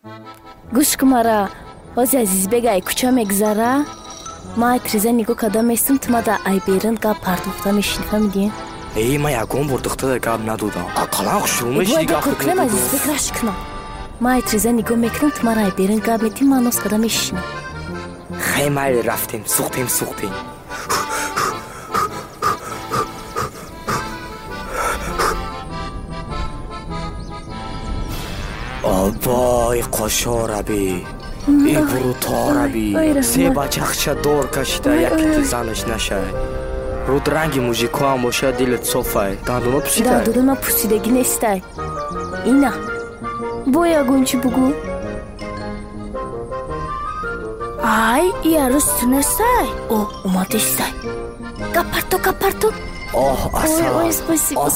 گوش کن مرا واسه عزیز بگای کجا میگذره ما تریزه نگو کدام میستم تو ما دا ای بیرن گاب پردوخته میشین فهمیدین؟ ای ما یکون بردخته دا گاب ندودم اقلا خوشرومش دیگه کلم عزیز بگرش کنم ما تریزه نگو میکنم تو ما ای بیرن گاب میتیم ما نوز کدام میشین خیلی رفتیم سوختیم آبای قشاربی ای برو تاربی سه بچخچه دور کشیده یکی تو زنش نشه رود رنگی موزیکو هم باشه دلت صفه دندونا پوسیده دندونا پوسیدگی نیسته اینا بایا گونچی بگو ای ای عروس تونسته او اومدشته کپرتو اصلا спасибо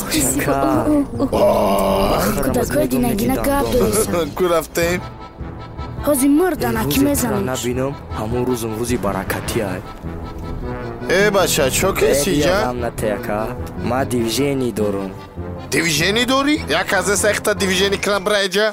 کودکای دینگینه گاب دویستن کو رفتیم؟ حاضی مردن اکی میزنیش نبینم همون روزی برکتی های ای بچه چو کسی جا؟ ما دیویژنی دارم دیویژنی داری؟ یک از سخت دیویژنی کنم برای جا؟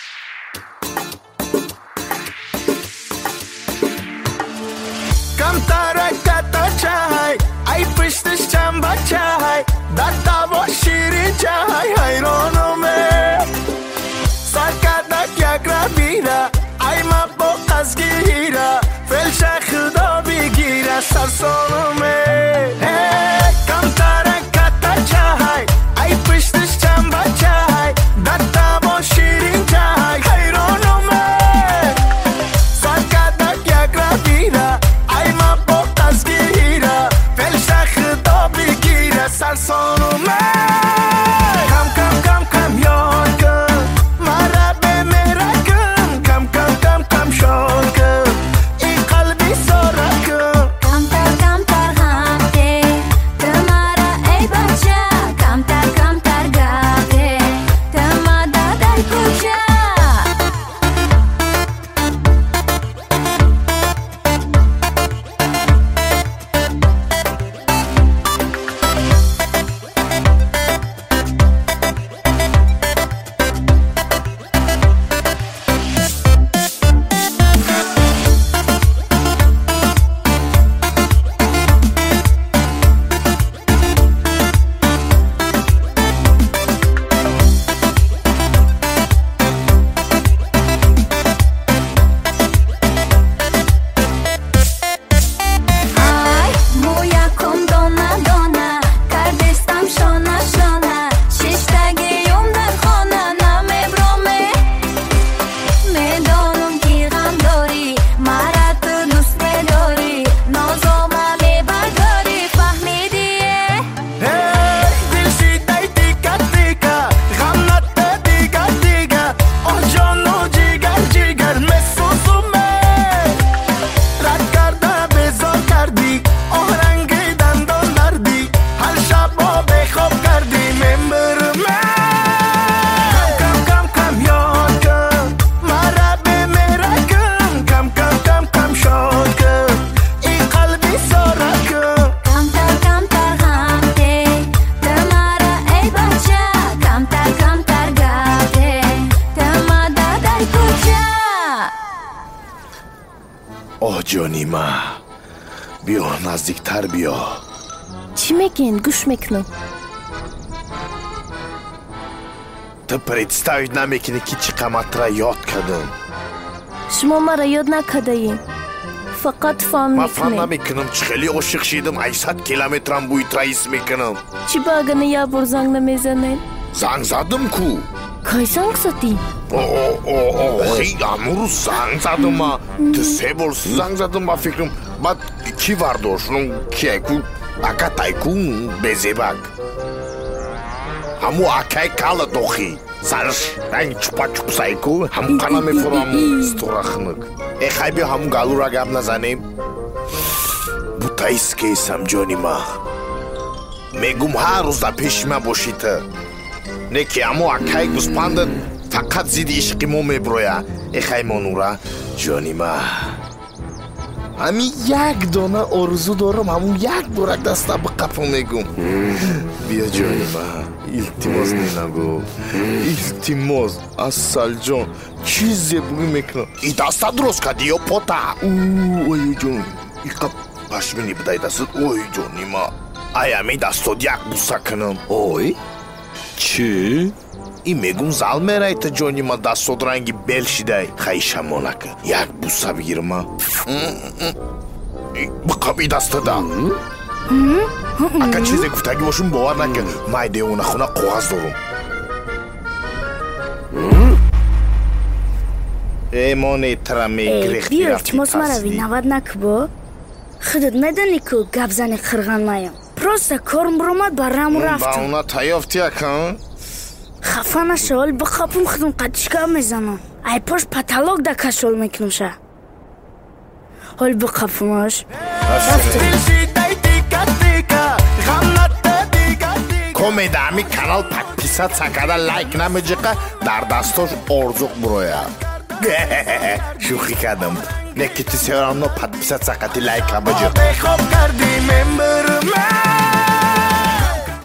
کم ترکتا چای ای پشتش چم بچه های دتا با شیری چای حیرانومه سرکدک یک را بیره ای مبو قزگیره فلش خدا بگیره سرسانومه کم ترکتا چای ای پشتش چم بچه های دتا با شیری چای حیرانومه سرکدک یک را بیره ای مبو قزگیره فلش خدا بگیره سرسانومه کم یاد کن مرا به میره کن کم شاد کن این قلبی سارا کن کمتر همته تمارا ای بچه کمتر گاته تما دادر کجا جانیما بیا نزدیکتر بیا چی میگین؟ گوش میکنم تو представить نمیکنی که چی قیمت را یاد کردم شما مرا یاد نکردین فقط فهم من میکنین فهم نمیکنم چه خیلی عاشق شدم 800 کیلومترم بوی رئیس میکنم چی باگنه یه بار زنگ نمیزنین؟ زنگ زدم کو کی زنگ زدی؟ خیلی امروز زنگ زدم ما تو 3 بار زنگ زدم با فکرم بعد کی ورداشتم کی کو اکا تایکو بزیبک همو اکای کالا دوخی سرش رنگ چوپا چوپ سایکو همو قنا میفرام ستورخنک ای خیلی همو گالو را گم نزنیم بوتایس کیسم جانی ما میگم هر روز در پیش ما باشید نکی همو اکای گوسپاندن فقط زید عشقی مو میبرویا ای خیلی منورا جانی ما ҳамин як дона орзу дорам, ҳамун як борак даста биқапам мегум. Бия ҷонима, илтимос ненагу. Илтимос, Асалҷон, чӣ зебуӣ мекунам? И даста дуруст кардӣ ё пота? Оюҷон, иқа пашмини бидай дастат. Ой ҷонима, ай ҳамин дастод як буса кунам. Ой, чӣ? И мегум зал мерайта ҷонима, дастод ранги бел шидай. Хай шамонака, як буса бигирма. Биқаби дастада. Ака чизе гуфтагӣ бошум бовар накард. Май девона хона қоғаз дорум. Эмонетра мегрехти бия рафти илтимос марави пасти. навад накбо. Худат медонӣ ку гапзани қирған маям. Просто корм буромад барам рафтам. Ба уна тайёфти акан? хафа наша, ҳол биқапам худам қатишка мезанам. Ай пош паталог да кашол мекунам ша. ҳол биқапамаш. Комеда ҳами канал подписаться карда лайк намеҷиқа дар дастош орзуқ бурояд. Шӯхӣ кардам. Леки ту се равно подписаться карди лайк намеҷиқа.